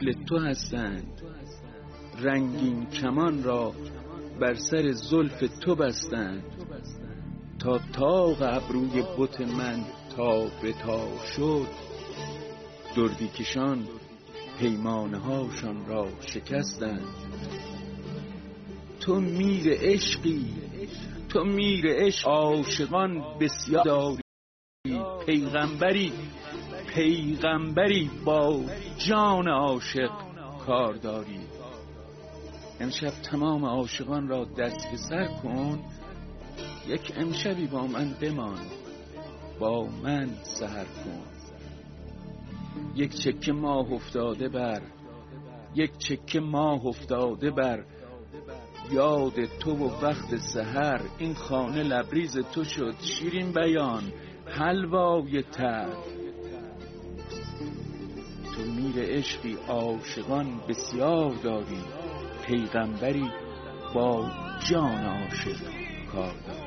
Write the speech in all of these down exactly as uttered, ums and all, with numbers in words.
قفل تو هستند، رنگین کمان را بر سر زلف تو بستند. تا طاق ابروی بت من تا به تا شد، دردی کشان پیمانه هاشان را شکستند. تو میر عشقی، تو میر عشق، عاشقان بسیار داری. پیغمبری، پیغمبری با جان عاشق کار داری. امشب تمام عاشقان را دست به سر کن، یک امشبی با من بمان، با من سحر کن. یک چکه ماه افتاده بر، یک چکه ماه افتاده بر یاد تو و وقت سحر. این خانه لبریز تو شد شیرین بیان، حلوای تر. تو میر عشقی، عاشقان بسیار داری. پیغمبری با جان عاشق کار داری.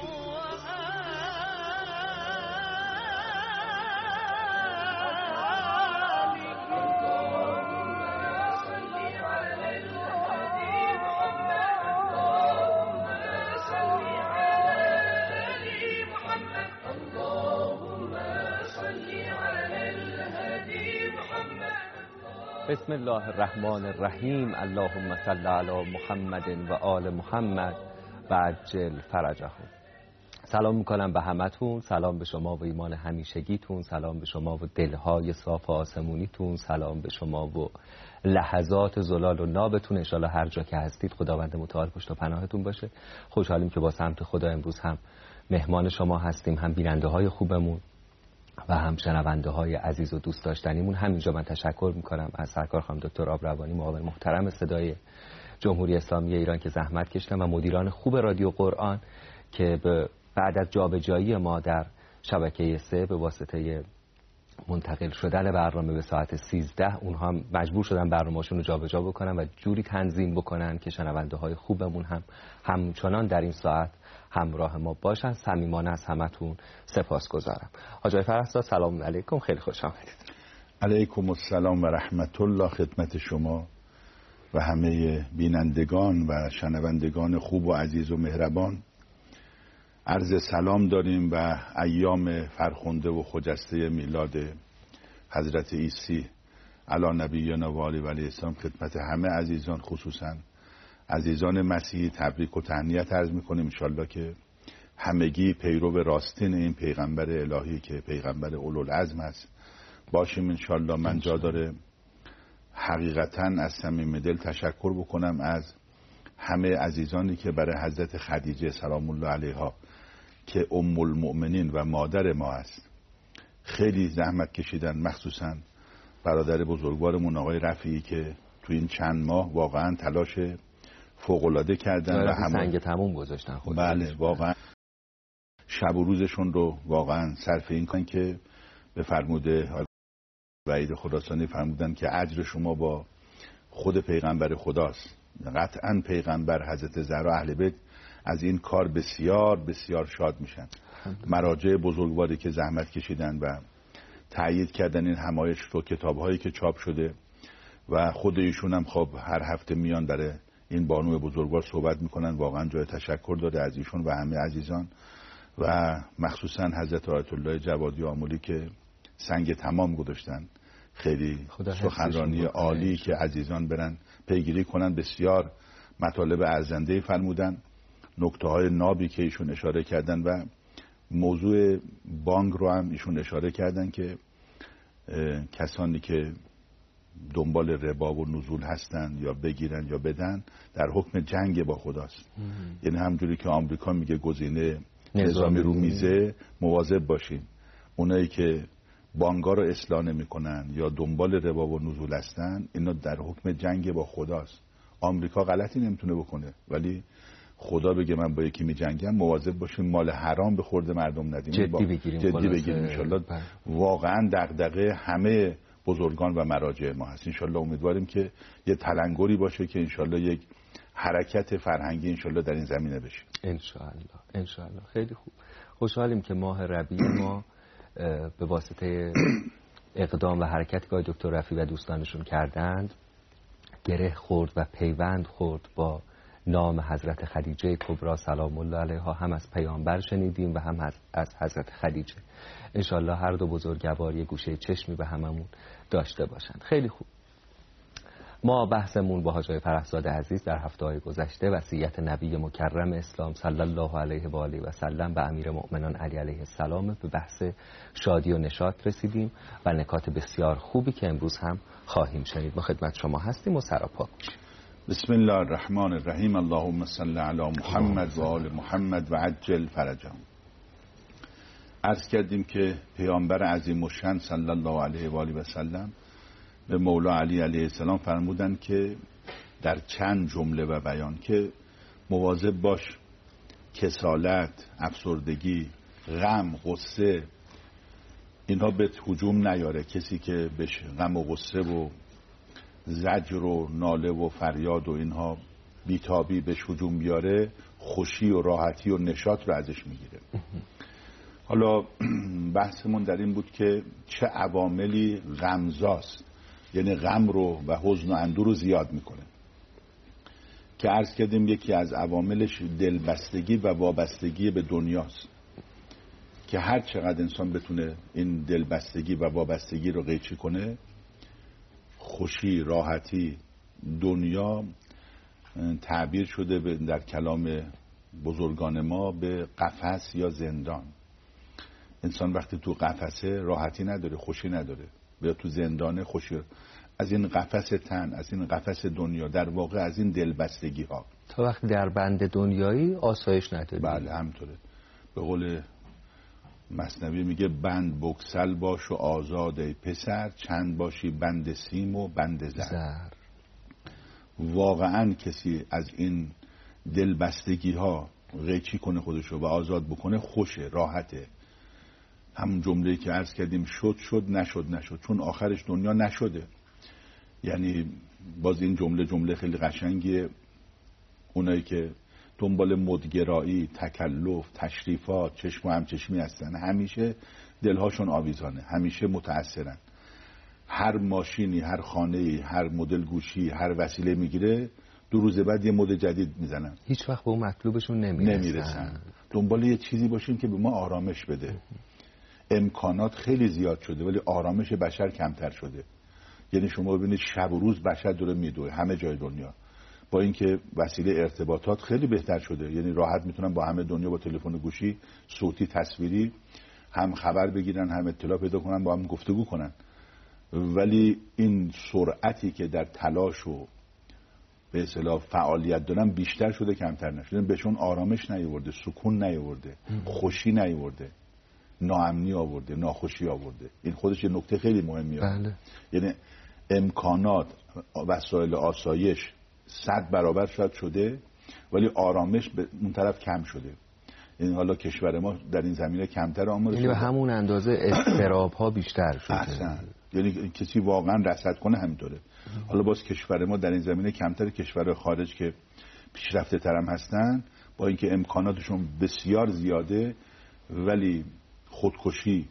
بسم الله الرحمن الرحیم. اللهم صل علی محمد و آل محمد و عجل فرجهم. سلام میکنم به همتون، سلام به شما و ایمان همیشگیتون، سلام به شما و دلهای صاف آسمونیتون، سلام به شما و لحظات زلال و نابتون. انشالله هر جا که هستید خداوند متعال پشت و پناهتون باشه. خوشحالیم که با سمت خدا امروز هم مهمان شما هستیم، هم بیننده های خوبمون و هم شنونده های عزیز و دوست داشتنیمون. همینجا من تشکر میکنم از سرکار خانم دکتر آبروانی، معاون محترم صدای جمهوری اسلامی ایران که زحمت کشتن، و مدیران خوب رادیو قرآن که بعد از جابجایی ما در شبکه سه به واسطه منتقل شدن برنامه به ساعت سیزده اونها مجبور شدن برنامه‌شون رو جابجا بکنن و جوری تنظیم بکنن که شنونده های خوبمون هم همچنان در این ساعت همراه ما باشن. صمیمانه از همتون سپاسگزارم. حاج فرهزاد سلام علیکم، خیلی خوش آمدید. علیکم السلام و رحمت الله خدمت شما و همه بینندگان و شنوندگان خوب و عزیز و مهربان. عرض سلام داریم و ایام فرخنده و خجسته میلاد حضرت عیسی علی نبینا و آله و علیه السلام خدمت همه عزیزان، خصوصا عزیزان مسیحی تبریک و تهنیت عرض میکنیم. انشالله که همگی پیرو راستین این پیغمبر الهی که پیغمبر اولوالعزم است باشیم انشالله. من جا داره حقیقتا از صمیم دل تشکر بکنم از همه عزیزانی که برای حضرت خدیجه سلام الله علیها که ام المؤمنین و مادر ما است خیلی زحمت کشیدن، مخصوصا برادر بزرگوارمون آقای رفیعی که تو این چند ماه واقعا تلاش فوق‌العاده کردن و همه سنگ تموم گذاشتن. خود بله واقعا شب و روزشون رو واقعا صرف این کن که به فرموده وحید خراسانی فرمودن که اجر شما با خود پیغمبر خداست. قطعا پیغمبر حضرت زهرا اهل بیت از این کار بسیار بسیار شاد میشن. مراجع بزرگواری که زحمت کشیدن و تأیید کردن این همایش رو، کتاب‌هایی که چاپ شده و خود ایشون هم خب هر هفته میان برای این بانو بزرگوار صحبت میکنن. واقعا جای تشکر داره از ایشون و همه عزیزان و مخصوصا حضرت آیت الله جوادی آملی که سنگ تمام گذاشتن. خیلی سخنرانی عالی که عزیزان برن پیگیری کنن. بسیار مطالب ارزنده فرمودن، نکته های نابی که ایشون اشاره کردن و موضوع بانک رو هم ایشون اشاره کردن که کسانی که دنبال ربا و نزول هستن یا بگیرن یا بدن در حکم جنگ با خداست. یعنی همجوری که آمریکا میگه گزینه نظامی رو میزه مواظب باشین. اونایی که بانگا رو اصلاح نمیکنن یا دنبال ربا و نزول هستن اینا در حکم جنگ با خداست. آمریکا غلطی نمیتونه بکنه ولی خدا بگه من با یکی میجنگم مواظب باشیم مال حرام به خورد مردم ندیم. جدی بگیریم جدی بگیریم انشالله. واقعا دغدغه همه بزرگان و مراجع ما هست. انشالله امیدواریم که یه تلنگری باشه که انشالله یک حرکت فرهنگی انشالله در این زمینه بشه. انشالله انشالله. خیلی خوب. خوشحالیم که ماه ربیع ما به واسطه اقدام و حرکتی که دکتر رفیعی و دوستانشون کردند گره خورد و پیوند خورد با نام حضرت خدیجه کبری سلام الله علیها. هم از پیامبر شنیدیم و هم از حضرت خدیجه. انشالله هر دو بزرگوار یه گوشه چشمی به هممون داشته باشند. خیلی خوب. ما بحثمون با حاج آقای فرخزاد عزیز در هفته‌های گذشته وصیت نبی مکرم اسلام صلی الله علیه و آله و سلم به امیر مؤمنان علی علیه السلام به بحث شادی و نشاط رسیدیم و نکات بسیار خوبی که امروز هم خواهیم شنید. ما خدمت شما هستیم و سراپا باشیم. بسم الله الرحمن الرحیم. اللهم صل علی محمد و آل محمد و عجل فرجهم. عرض کردیم که پیامبر عظیم الشأن صلی الله علیه و آله و سلم به مولا علی علیه السلام فرمودن که در چند جمله و بیان که مواظب باش کسالت، افسردگی، غم، غصه اینها به هجوم نیاره. کسی که بهش غم و غصه و زجر و ناله و فریاد و اینها بیتابی بهش هجوم بیاره، خوشی و راحتی و نشاط رو ازش میگیره. حالا بحثمون در این بود که چه عواملی غمزاست، یعنی غم رو و حزن و اندوه رو زیاد میکنه، که عرض کردیم یکی از عواملش دلبستگی و وابستگی به دنیاست، که هر چقدر انسان بتونه این دلبستگی و وابستگی رو قیچی کنه، خوشی، راحتی، دنیا تعبیر شده در کلام بزرگان ما به قفس یا زندان. انسان وقتی تو قفسه راحتی نداره، خوشی نداره، بیا تو زندانه خوشی. از این قفس تن، از این قفس دنیا، در واقع از این دلبستگی ها. تا وقتی در بند دنیایی آسایش نداری. بله همطوره. به قول مثنوی میگه بند بکسل باش و آزاده پسر، چند باشی بند سیم و بند زر. زر. واقعا کسی از این دلبستگی ها قیچی کنه خودشو و آزاد بکنه، خوشه، راحته. همون جمله‌ای که عرض کردیم شد شد نشد نشد، چون آخرش دنیا نشده. یعنی باز این جمله جمله خیلی قشنگیه. اونایی که دنبال مدگرایی، تکلف، تشریفات، چشم و همچشمی هستن، همیشه دلهاشون آویزانه، همیشه متأثرن. هر ماشینی، هر خانه‌ای، هر مدل گوشی، هر وسیله میگیره، دو روز بعد یه مد جدید میزنن. هیچ وقت به اون مطلوبشون نمیرسن. نمیرسن. دنبال یه چیزی باشیم که به ما آرامش بده. امکانات خیلی زیاد شده ولی آرامش بشر کمتر شده. یعنی شما ببینید شب و روز بشر داره میدوه همه جای دنیا، با اینکه وسیله ارتباطات خیلی بهتر شده. یعنی راحت میتونن با همه دنیا با تلفن گوشی، صوتی، تصویری هم خبر بگیرن، هم اطلاع پیدا کنن، با هم گفتگو کنن. ولی این سرعتی که در تلاش و به اصطلاح فعالیت دارن بیشتر شده کمتر نشده. بهشون آرامش نیاورده، سکون نیاورده، خوشی نیاورده، ناامنی آورده، ناخوشی آورده. این خودش یه نکته خیلی مهمیه. بله. یعنی امکانات، وسایل آسایش صد برابر شاید شده ولی آرامش به اون طرف کم شده. این حالا کشور ما در این زمینه کمتر آمار شده. یعنی به همون اندازه اضطراب ها بیشتر شده. احسن. یعنی کسی واقعا رصد کنه همینطوره. حالا باز کشور ما در این زمینه کمتر کشور خارج که پیشرفته ترم هستن، با اینکه امکاناتشون بسیار زیاده ولی خودکشی،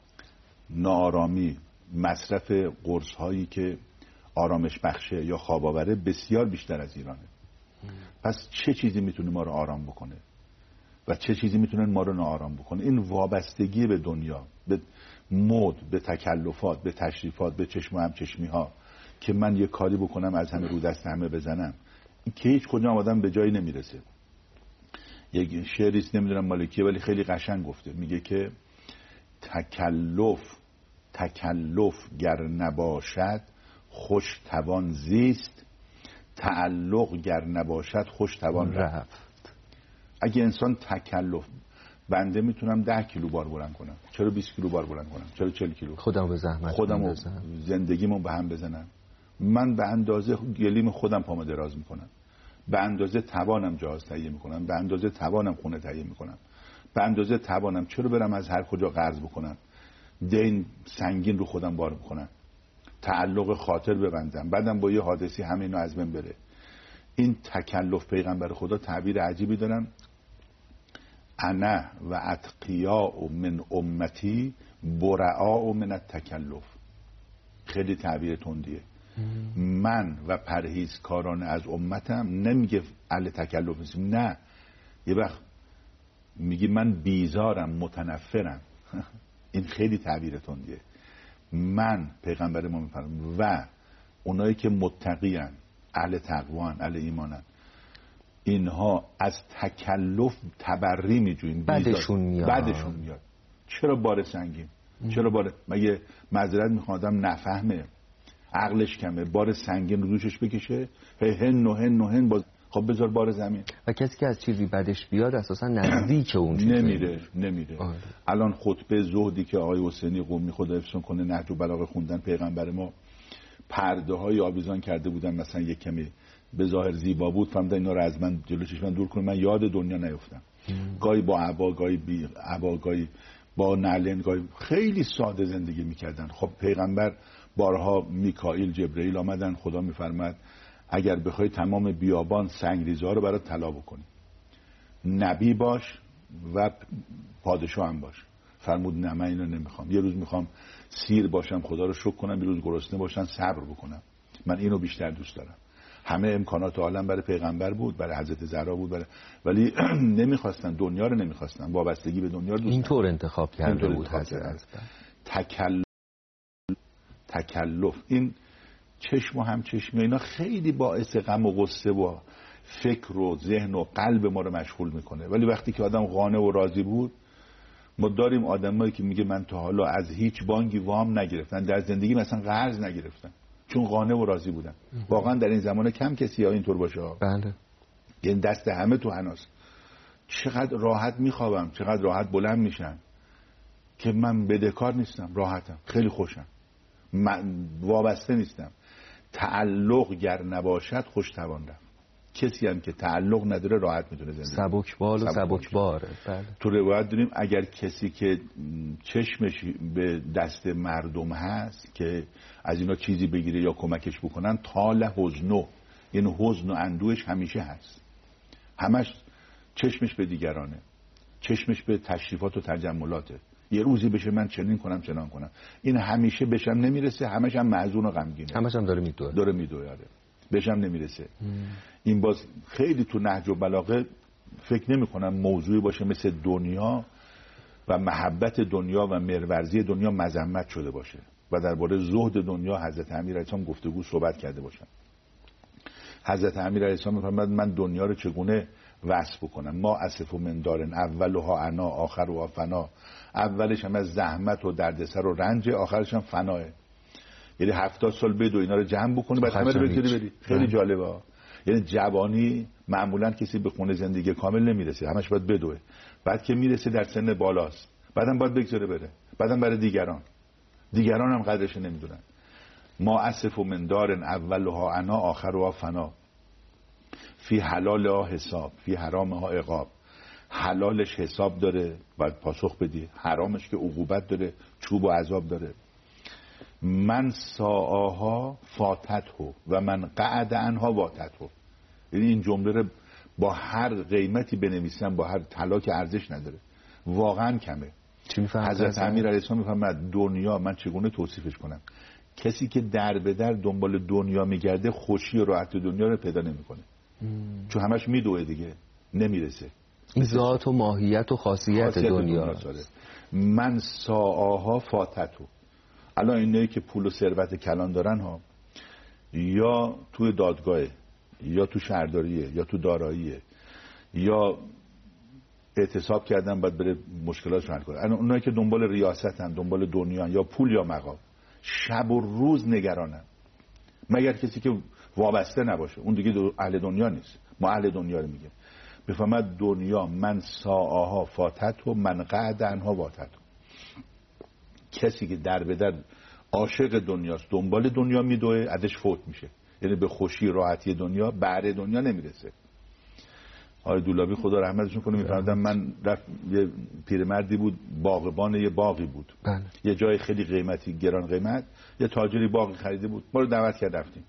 ناآرامی، مصرف قرص هایی که آرامش بخشه یا خواب آوره بسیار بیشتر از ایرانه. پس چه چیزی میتونه ما رو آرام بکنه و چه چیزی میتونه ما رو ناآرام بکنه؟ این وابستگی به دنیا، به مد، به تکلفات، به تشریفات، به چشم و همچشمی ها، که من یه کاری بکنم از همه رو دست همه بزنم، این که هیچ کجا آدم به جایی نمیرسه. یک شعریست نمیدونم مالکیه ولی خیلی قشنگ گفته، میگه که تکلف تکلف گر نباشد خوش توان زیست، تعلق گر نباشد خوش توان رفت. اگه انسان تکلف، بنده میتونم ده کیلو بار بلند کنم، چرا بیست کیلو بار بلند کنم؟ چرا چهل کیلو؟ خودم به زحمت خودم و زندگیمو به هم بزنم. من به اندازه گلیم خودم پامو دراز میکنم، به اندازه توانم جهاز تهیه میکنم، به اندازه توانم خونه تهیه میکنم، به اندازه توانم. چرا برم از هر کجا قرض بکنم، دین سنگین رو خودم بار بکنم، تعلق خاطر ببندم، بعدم با یه حادثی همه اینو از بین بره؟ این تکلف، پیغمبر خدا تعبیر عجیبی دارن، انا و اتقیاء من امتی برعاء من التکلف. خیلی تعبیر تندیه. من و پرهیزکاران از امتم نمیگه اهل تکلف نیستیم، نه، یه وقت میگه من بیزارم، متنفرم. این خیلی تعبیر تندیه. من پیغمبر ما میفرماید و اونایی که متقین، اهل تقوان، اهل ایمانن، اینها از تکلف تبری میجوین، بعدشون میاد بعدشون میاد چرا بار سنگین؟ چرا بار، مگه معذرت میخوام آدم نفهمه، عقلش کمه، بار سنگین رو دوشش بکشه؟ هن و هن و هن باز. خب بذار بار زمین. و کسی که از چیزی بدش بیاد اساسا نزدیک اون چیزی نمیره نمیره آه. الان خطبه زهدی که آقای حسینی قمی خدا حفظشون کنه نهج البلاغه خوندن، پیغمبر ما پرده های آویزان کرده بودن، مثلا یک کمی به ظاهر زیبا بود، فهمیدن اینا رو از من جلو چشمم دور کنه، من یاد دنیا نیفتم. گاهی با عبا، گاهی بی عبا، گاهی با نعلین، گاهی خیلی ساده زندگی میکردن. خب پیغمبر بارها میکائیل، جبرئیل آمدن، خدا میفرماد اگر بخوای تمام بیابان سنگریزه ها رو برات طلا بکنی، نبی باش و پادشاه هم باش. فرمود نه، من اینو نمیخوام. یه روز میخوام سیر باشم خدا رو شکر کنم، یه روز گرسنه باشم صبر بکنم. من اینو بیشتر دوست دارم. همه امکانات عالم برای پیغمبر بود، برای حضرت زهرا بود، برای... ولی نمیخواستن، دنیا رو نمیخواستن، وابستگی به دنیا رو دوست اینطور انتخاب کرده بود حضرت. تکلف تکلف این چشم و هم چشمی اینا خیلی باعث غم و غصه و فکر و ذهن و قلب ما رو مشغول میکنه. ولی وقتی که آدم قانع و راضی بود، ما داریم آدمایی که میگه من تا حالا از هیچ بانکی وام نگرفتن، در زندگی مثلا قرض نگرفتن، چون قانع و راضی بودن. واقعا در این زمانه کم کسی ها اینطور باشه. بله. یعنی دست همه تو حناست. چقدر راحت میخوابم، چقدر راحت بلند میشم که من بدهکار نیستم، راحتم، خیلی خوشم، من وابسته نیستم. تعلق گر نباشد خوش توان رفت. کسی هم که تعلق نداره راحت میتونه زندگی کنه. سبکبال و سبکباره. بله. تو روایت داریم اگر کسی که چشمش به دست مردم هست که از اینا چیزی بگیره یا کمکش بکنن، طال حزنو، یعنی حزن و اندوهش همیشه هست، همش چشمش به دیگرانه، چشمش به تشریفات و تجملاته. یه روزی بشه من چنین کنم چنان کنم، این همیشه بشم نمیرسه، همش هم محزون و غمگینه، همش هم داره میدوه داره میدوه آره. بشم نمیرسه. ام. این باز خیلی تو نهج البلاغه فکر نمی کنم موضوعی باشه مثل دنیا و محبت دنیا و مرورزی دنیا مذمت شده باشه و درباره زهد دنیا حضرت امیر علیه السلام گفتگو صحبت کرده باشن. حضرت امیر علیه السلام میفرماد من دنیا رو چگونه وصف بکنم؟ ما اسف من دارن اولها عنا آخرها فنا. اولش هم از زحمت و دردسر و رنج، آخرش هم فناه. یعنی هفتاد سال بدو اینا رو جمع بکنی بعد همه رو بگیری بری. خیلی جالبه. یعنی جوانی معمولا کسی به خونه زندگی کامل نمیرسه، همش باید بدوه. بعد که میرسه در سن بالاست، بعدم باید بگذاره بره، بعدم برای دیگران، دیگران هم قدرش نمیدونن. ما اسف من دارن اولها عنا آخرها فنا. فی حلالها حساب، فی حرامها عقاب. حلالش حساب داره باید پاسخ بدی، حرامش که عقوبت داره، چوب و عذاب داره. من ساعها فاتته و من قعد عنها واتته. یعنی این جمله رو با هر قیمتی بنویسم، با هر طلا که ارزش نداره، واقعا کمه. حضرت امیر علیه السلام میفرماد دنیا من چگونه توصیفش کنم؟ کسی که در به در دنبال دنیا میگرده خوشی و راحت دنیا رو پیدا نمیکنه، چون همش میدوه دیگه، نمیرسه. این ذات و ماهیت و خاصیت, خاصیت دنیا, دنیا من ساعها فاتتو. الان اینایی که پول و ثروت کلان دارن ها، یا توی دادگاهه، یا تو شهرداریه، یا تو داراییه، یا اعتصاب کردن باید بره مشکلاتش حل کنه. الان اونایی که دنبال ریاستن، دنبال دنیا، یا پول یا مقام، شب و روز نگرانن، مگر کسی که وابسته نباشه، اون دیگه اهل دنیا نیست. ما اهل دنیا رو میگیم. بفهمد دنیا من ساعها فاتت و من قعد عنها واتت. کسی که در به در عاشق دنیاست، دنبال دنیا میدوه، ازش فوت میشه، یعنی به خوشی راحتی دنیا، بهره دنیا نمیرسه. آقای دولابی خدا رحمتشون کنه میفرمودن من رفت یه پیرمردی بود، باغبان یه باغی بود، بله. یه جای خیلی قیمتی، گران قیمت، یه تاجری باغی خریده بود، ما رو دعوت کرد رفتیم.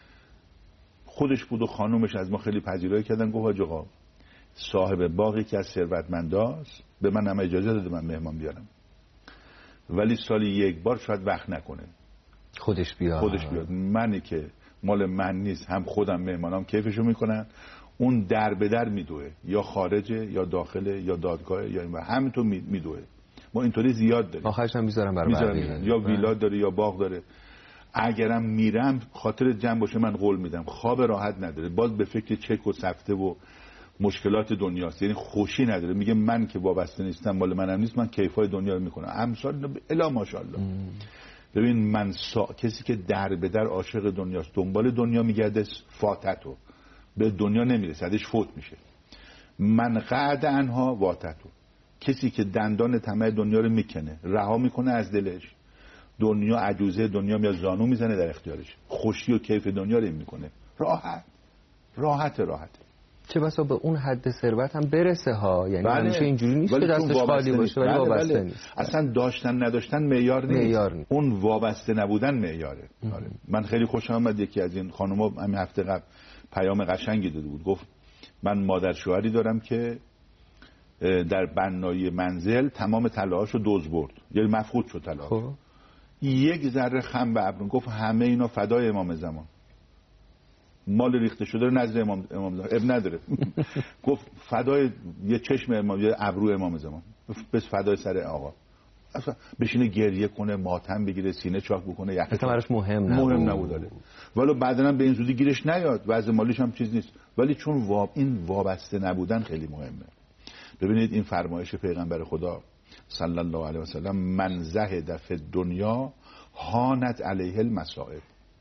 خودش بود و خانومش از ما خیلی پذیرایی کردن. گفت حاج آقا صاحب باغی که از ثروتمنداست، به من هم اجازه داده من مهمان بیارم، ولی سالی یک بار شاید وقت نکنه. خودش بیاد خودش بیاد منی که مال من نیست، هم خودم مهمانام کیفشو میکنن، اون در به در میدوه، یا خارجه یا داخله یا دادگاه یا این همینطور میدوه. ما اینطوری زیاد داریم. آخرش هم میذارم برای بقیه، یا ویلا داره یا باغ داره. اگرم میرم خاطر جمع باشه من قول میدم، خواب راحت نداره، باز به فکر چک و سفته و مشکلات دنیاست، یعنی خوشی نداره، میگه من که وابسته نیستم، مال منم نیست، من کیفای دنیا رو میکنم. امثال الا ماشاءالله. ببین من سا... کسی که در به در عاشق دنیاست، دنبال دنیا میگرده، فاتتو به دنیا نمیرسه، ازش فوت میشه. من قعد انها واتتو، کسی که دندان طمع دنیا رو میکنه، رها میکنه از دلش، دنیا عجوزه دنیا میاد زانو میزنه در اختیارش، خوشی و کیف دنیا رو این میکنه. راحت راحت راحت چه بسا به اون حد ثروت هم برسه ها، یعنی بله. همیشه اینجوری نیست که دستش خالی باشه ولی وابسته بله. نیست. اصلا داشتن نداشتن معیار نیست. معیار نیست، اون وابسته نبودن معیاره. آره. من خیلی خوشم اومد یکی از این خانوما همین هفته قبل پیام قشنگی داده بود، گفت من مادر شوهری دارم که در بنایی منزل تمام طلاهاشو دزد برد، یعنی مفقود شد طلاهاش. خب یک ذره خم به ابرون، گفت همه اینا فدای امام زمان، مال ریخته شده رو نزد امام امام زمان اب نداره. گفت فدای یه چشم امام، یه ابرو امام زمان، بس فدای سر آقا. اصلا بشینه گریه کنه، ماتم بگیره، سینه چاک بکنه، یخ اصلا براش مهم نبود مهم نبود. ولی بعداً به این زودی گیرش نیاد، وضع مالیش هم چیز نیست، ولی چون واب این وابسته نبودن خیلی مهمه. ببینید این فرمایش پیغمبر خدا صلی الله علیه و سلم، من زهد فی الدنیا هانت علیه المصائب.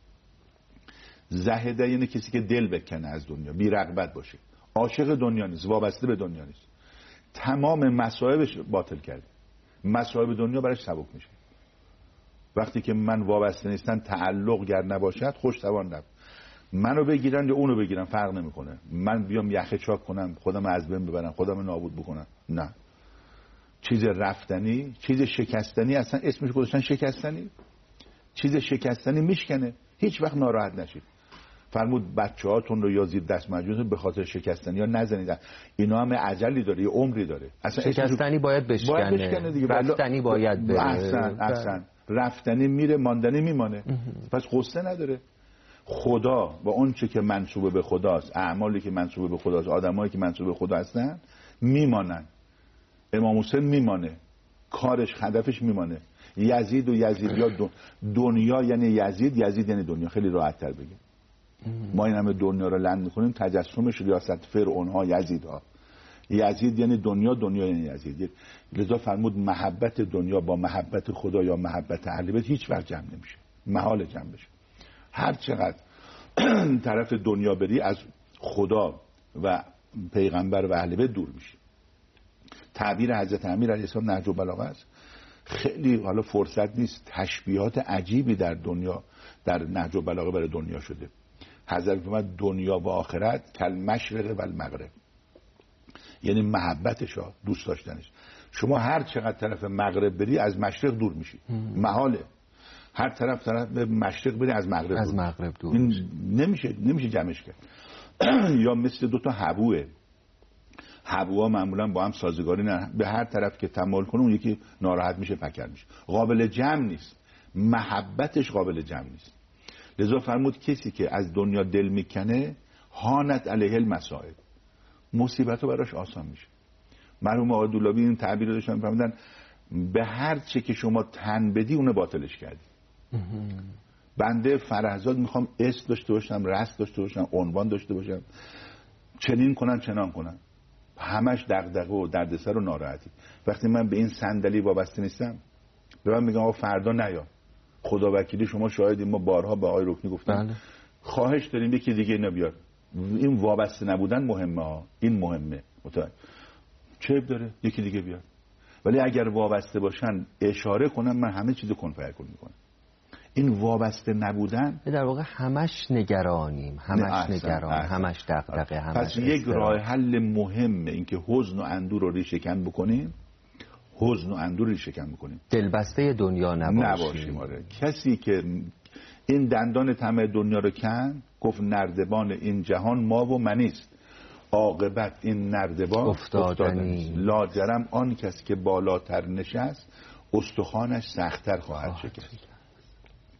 زهده یعنی کسی که دل بکنه از دنیا، بی رغبت باشه، عاشق دنیا نیست، وابسته به دنیا نیست، تمام مصائبش باطل کرده، مصائب دنیا براش سبک میشه. وقتی که من وابسته نیستم، تعلق گر نباشد خوش توان نبود. منو بگیرن یا اونو بگیرن فرق نمیکنه، من بیام یخه چاک کنم، خودم از بین ببرم، خودم نابود بکنم، نه. چیز رفتنی، چیز شکستنی، اصلا اسمش گذاشتن شکستنی، چیز شکستنی میشکنه، هیچ وقت ناراحت نشید. فرمود بچه‌هاتون رو یا زیر دست مجنون به خاطر شکستنی ها نزنید، اینا هم اجلی داره، یه عمری داره. اصلا شکستنی باید بشکنه، باید بشکنه دیگه. رفتنی باید بره. احسن احسن رفتنی میره، ماندنی میمانه. پس قصه نداره. خدا و اون چه که منسوبه به خداست، اعمالی که منسوبه به خداست، آدمایی که منسوبه به خدا هستن میمانن. امام حسین میمانه، کارش هدفش میمانه. یزید و یزیدیا دنیا یعنی یزید، یزید یعنی دنیا. خیلی راحت تر بگیم. ما این همه دنیا رو لند میکنیم، تجسمش ریاست فرعون ها، یزید ها. یزید یعنی دنیا، دنیا یعنی یزید. لذا فرمود محبت دنیا با محبت خدا یا محبت اهل بیت هیچ وقت جمع نمیشه، محال جمع بشه. هر چقدر طرف دنیا بری از خدا و پیغمبر و اهل بیت دور میشه. تعبیر حضرت امیر علیه السلام نهج البلاغه است. خیلی حالا فرصت نیست، تشبیهات عجیبی در دنیا در نهج البلاغه برای دنیا شده. حضرت فرمود دنیا و آخرت کل مشرق و المغرب، یعنی محبتش ها، دوست داشتنش. شما هر چقدر طرف مغرب بری از مشرق دور میشی، محاله. هر طرف طرف به مشرق بری از مغرب از دور مغرب دور این نمیشه نمیشه جمعش کرد. یا مثل دو تا حبوه، حبوها معمولا با هم سازگاری نه، به هر طرف که تمایل کنه اون یکی ناراحت میشه، پکر میشه، قابل جمع نیست. محبتش قابل جمع نیست. لذا فرمود کسی که از دنیا دل میکنه هانت علیه المصائب، مصیبتو براش آسان میشه. مرحوم آقای دولابی این تعبیر رو داشتن، فرمودن به هر چه که شما تن بدی اونو باطلش کردی. بنده فرهزاد میخوام اسم داشته باشم، رست داشته باشم، عنوان داشته باشم، چنین کنن چنان کنن، همش دغدغه و دردسر و ناراحتی. وقتی من به این صندلی وابسته نیستم، به من میگم آقا فردا نیا، خدا وکیلی شما شاهدیم، ما بارها به آقای رکنی گفتم بله. خواهش داریم یکی دیگه اینو بیار. این وابسته نبودن مهمه ها، این مهمه. متوجه چه داره یکی دیگه بیار. ولی اگر وابسته باشن اشاره کنم، من همه چیزو کن فیکون میکنم. این وابسته نبودن در واقع همش نگرانیم، همش احسن، نگران احسن. همش دغدغه، همش. پس یک راه حل مهمه این که حزن و اندور رو ریشه کن بکنیم، حزن و اندور رو ریشه کن بکنیم، دلبسته دنیا نباشیم. نباشیم آره. کسی که این دندان طمع دنیا رو کن، گفت نردبان این جهان ما و منیست، عاقبت این نردبان افتادنی. لاجرم آن کس که بالاتر نشست، استخوانش سخت‌تر خواهد شکست.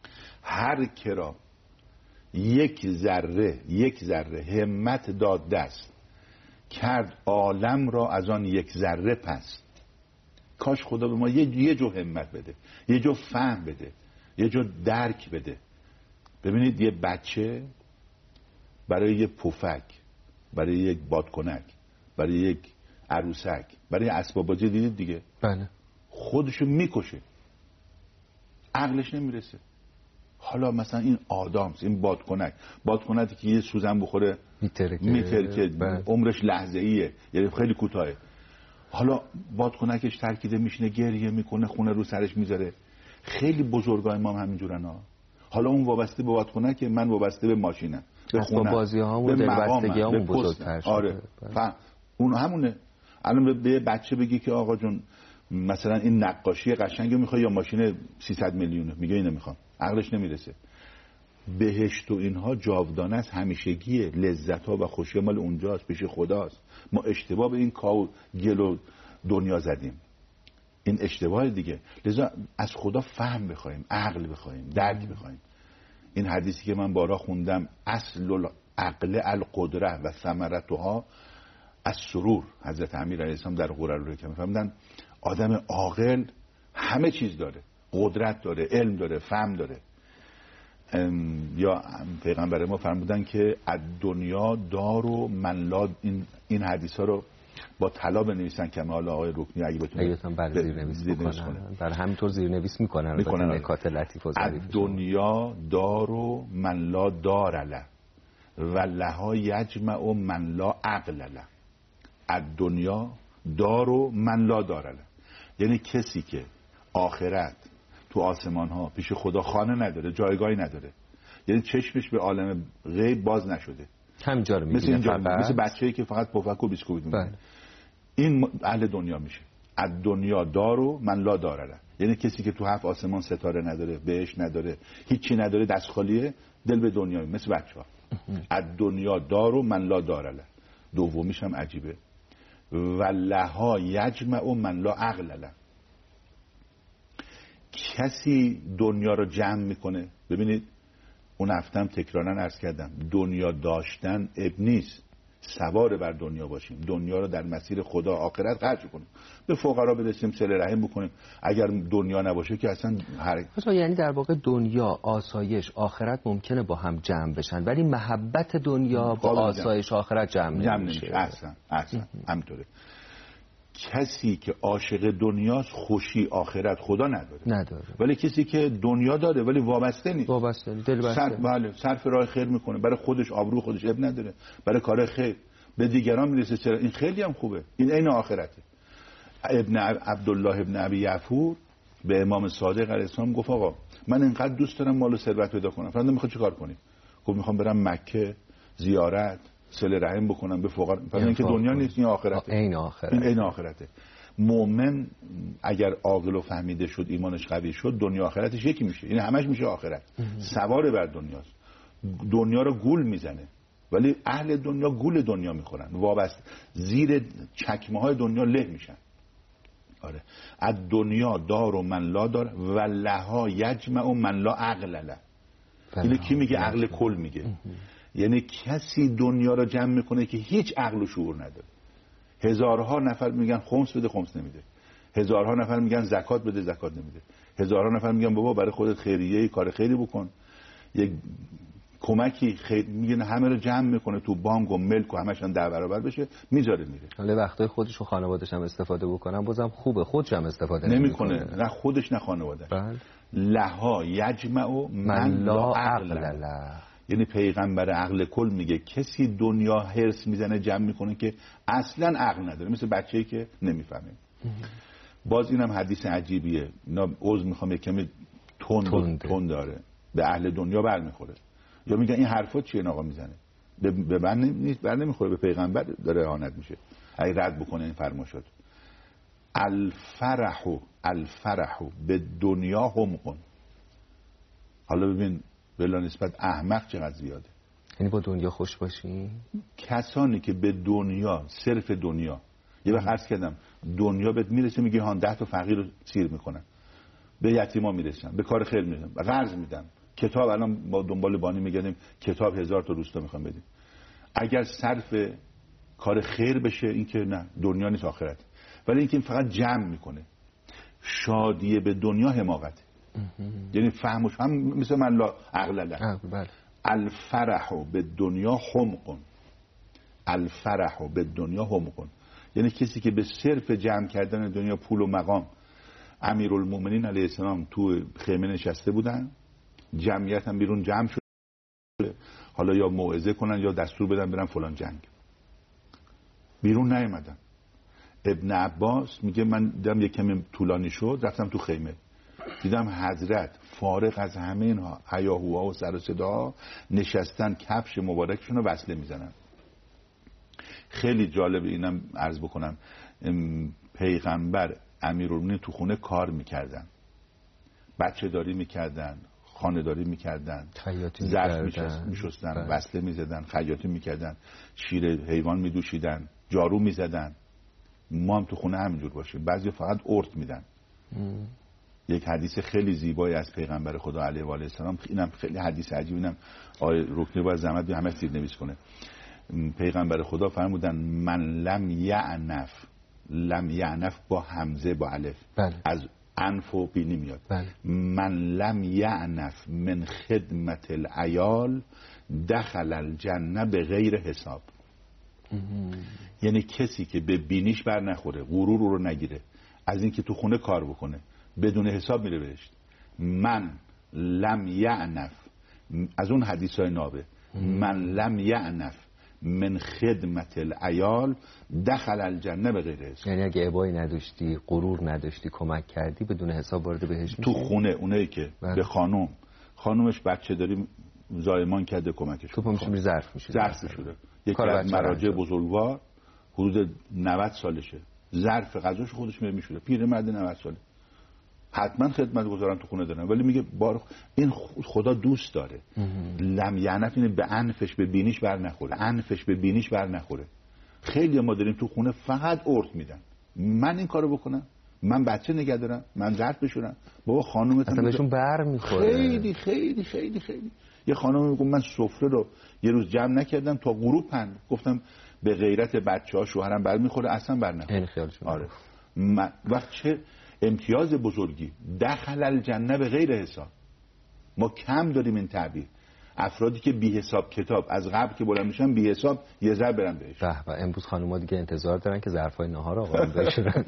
هر کرا یک ذره یک ذره همت داد دست، کرد عالم را از آن یک ذره پس. کاش خدا به ما یه یه جو همت بده، یه جو فهم بده، یه جو درک بده. ببینید یه بچه برای یه پفک، برای یک بادکنک، برای یک عروسک، برای اسباب بازی دیدید دیگه، بله، خودشو میکشه، عقلش نمیرسه. حالا مثلا این آدامس، این بادکنک، بادکنکی که یه سوزن بخوره میترکه، میترکه، بله. عمرش لحظه ایه، یعنی خیلی کوتاهه. حالا بادکنکش ترکیده میشینه، گریه میکنه، خونه رو سرش میذاره. خیلی بزرگای ما هم همینجورن ها. حالا اون وابسته به بادکنک، من وابسته به ماشینم، به خونه، با بازی هامون، به دلبستگی مقامم، هامون به بزرگتر شده. آره. ف... اون همونه. الان به بچه بگی که آقا جون مثلا این نقاشی قشنگو میخوای یا ماشین سیصد میلیونه، میگه اینو میخوام، عقلش نمیرسه. بهشت و اینها جاودانه است، همیشگیه، لذت ها و خوشی مال اونجاست، پیش خداست. ما اشتباه به این کاو گل و دنیا زدیم، این اشتباه دیگه. لذا از خدا فهم بخوایم، عقل بخوایم، درک بخوایم. این حدیثی که من بارا خوندم، اصل العقل القدره و ثمرتها از سرور، حضرت امیر علیه السلام در قرآن که میفهمیدن آدم عاقل همه چیز داره، قدرت داره، علم داره، فهم داره. یا پیغمبر ما فرمودن که از دنیا دار و منلا، این این حدیث ها رو با طلا بنویسن که ما آقای رکنی اگه بتونه بر زیرنویس بکنن، در همینطور زیرنویس میکنن، میکنن نکات لطیف و ظریف. دنیا دار و منلا دار له و لها یجمع و منلا عقل له. از دنیا دار و منلا دار له، یعنی کسی که آخرت تو آسمان ها پیش خدا خانه نداره، جایگاهی نداره، یعنی چشمش به عالم غیب باز نشده، همینجا رو میبینه، مثل اینجا، مثل بچه‌ای که فقط پفک و بیسکویت می‌بینه. این اهل دنیا میشه. از دنیا دارو من لا داره، یعنی کسی که تو هفت آسمان ستاره نداره، بهش نداره، هیچی نداره، دست خالیه، دل به دنیا، مثل بچه‌ها. از دنیا دارو من لا داره. دومیش هم عجیبه، ولها یجمع و من لا عقل له. کسی دنیا رو جمع میکنه. ببینید اون هفتم تکرارن عرض کردم، دنیا داشتن اب نیست، سوار بر دنیا باشیم، دنیا رو در مسیر خدا آخرت خرج کنیم، به فقرا برسیم، صله رحم بکنیم. اگر دنیا نباشه که اصلا هر... یعنی در واقع دنیا، آسایش، آخرت ممکنه با هم جمع بشن، ولی محبت دنیا با آسایش آخرت جمع, جمع نمیشه. اصلا اصلا همینطوره. کسی که عاشق دنیاست خوشی آخرت خدا نداره. نداره. ولی کسی که دنیا داره ولی وابسته نیست، وابسته نیست، دل بسته. صرف بله صرف راه خیر میکنه، برای خودش آبرو خودش اب نداره، برای کار خیر به دیگران میرسه. چرا؟ این خیلی هم خوبه، این عین آخرته. ابن عبدالله ابن ابی یعفور به امام صادق علیه السلام گفت آقا من اینقدر دوست دارم مال و ثروت پیدا کنم، فرنده میخواد چیکار کنی؟ گفت میخوام برم مکه زیارت، صله رحم بکنم به فقرا. فرنده اینکه دنیا نیست، این آخرته. این آخرت. این عین آخرته. مؤمن اگر عاقل و فهمیده شد، ایمانش قوی شد، دنیا آخرتش یکی میشه، این همش میشه آخرت. سوار بر دنیاست، دنیا رو گول میزنه، ولی اهل دنیا گول دنیا میخورن، وابسته زیر چکمه های دنیا له میشن. آره. از دنیا دار و من لا دار و لها یجمع و من لا عقل له. اینو کی میگه؟ عقل کل میگه. یعنی کسی دنیا رو جمع میکنه که هیچ عقل و شعور نداره. هزارها نفر میگن خمس بده، خمس نمیده. هزارها نفر میگن زکات بده، زکات نمیده. هزارها نفر میگن بابا برای خودت خیریه، کار خیری بکن، یک کمکی خیر، میگن همه رو جمع میکنه تو بانک و ملک و همشون در برابر بشه، میذاره میره. حالا وقتای خودش و خانواده‌اش هم استفاده بکنن بازم خوبه، خودش هم استفاده نمیکنه. نمیکنه، نه خودش نه خانواده‌اش. بله. لها یجمع و من لا عقل له. یعنی پیغمبر عقل کل میگه کسی دنیا هرس میزنه جمع میکنه که اصلا عقل نداره، مثل بچه‌ای که نمیفهمه. باز اینم حدیث عجیبیه، اینا عذر میخوام یک کمی تند تند داره، به اهل دنیا برمیخوره. یا میگن این حرفا چیه این آقا میزنه، به من نیست، بر نمیخوره، به پیغمبر داره اهانت میشه اگه رد بکنه این فرماشات. الفرح الفرح به دنیا هم کن. حالا ببین بلا نسبت احمق چقدر زیاده. یعنی با دنیا خوش باشی؟ کسانی که به دنیا، صرف دنیا، یه وقت عرض کردم دنیا بهت میرسه میگی هان ده تا فقیر رو سیر میکنن، به یتیما میرسن، به کار خیر میرسن، قرض میدن، کتاب الان با دنبال بانی میگردیم کتاب هزار تا روستا میخوام بدیم. اگر صرف کار خیر بشه این که نه، دنیا نیست آخرت. ولی اینکه این فقط جمع میکنه. شادیه به دنیا حماقت. یعنی فهمش هم مثل من لا عقل له. الفرح به دنیا حمق. الفرح به دنیا حمق. یعنی کسی که به صرف جمع کردن دنیا، پول و مقام. امیرالمومنین علیه السلام تو خیمه نشسته بودن، جمعیت هم بیرون جمع شده، حالا یا موعظه کنن یا دستور بدن برن فلان جنگ، بیرون نیومدن. ابن عباس میگه من دیدم یک کمی طولانی شد، رفتم تو خیمه، دیدم حضرت فارغ از همه اینها هیاهوها و سر و صدا نشستن، کفش مبارکشون رو وصله میزنن. خیلی جالب اینم عرض بکنم، پیغمبر امیرالمومنین تو خونه کار میکردن، بچه داری میکردن، خانه داری میکردن، ظرف میشستن، وصله میزدن، خیاطی میکردن، شیر حیوان میدوشیدن، جارو میزدن. ما هم تو خونه همینجور باشیم. بعضی فقط ارت میدن. ام. یک حدیث خیلی زیبایی از پیغمبر خدا علیه و آله السلام، اینم خیلی حدیث عجیبی، اینم آیه رکنی باید زحمت همه زیرنویس کنه. پیغمبر خدا فرمودن من لم یعنف، لم یعنف با همزه با الف، بله. از انف و بینی میاد. بله. من لم یعنف من خدمت العیال دخل الجنه به غیر حساب. یعنی کسی که به بینیش بر نخوره، غرور رو نگیره، از اینکه تو خونه کار بکنه، بدون حساب میره بهشت. من لم یعنف، از اون حدیثای نابه، من لم یعنف من خدمت العیال دخل الجنه به غیر حساب. یعنی اگه ابایی نداشتی، غرور نداشتی، کمک کردی، بدون حساب وارد بهشت میشی. تو خونه اونایی که بله. به خانم خانومش بچه داری زایمان کرده کمکش، تو پا میشه ظرف میشه، ظرف میشه. یکی از مراجع بزرگوار حدود نود سالشه، ظرف غذاش خودش میره میشوره، پیرمرد نود ساله، حتما خدمت گذارن تو خونه دارن، ولی میگه بار این خدا دوست داره. لم یعنف اینه به انفش به بینیش بر نخوره، انفش به بینیش بر نخوره. خیلی ما داریم تو خونه فقط ارت میدن. من این کارو بکنم، من بچه نگه دارم، من ظرف بشورم، بابا خانومت اصلا بهشون بر میخوره. خیلی خیلی خیلی خیلی یه خانم میگه من سفره رو یه روز جمع نکردم تا غروب پند، گفتم به غیرت بچه‌ها شوهرم بر میخوره، اصلا بر نخوره. این خیالشون آره. وقت چه امتیاز بزرگی، دخل الجنه به غیر حساب. ما کم داریم این تعبیر. افرادی که بی حساب کتاب از قبل که بلند میشن بی حساب یه ذره برن بهش. به به امروز خانوما دیگه انتظار دارن که ظرفای نهار آقایون بشورن.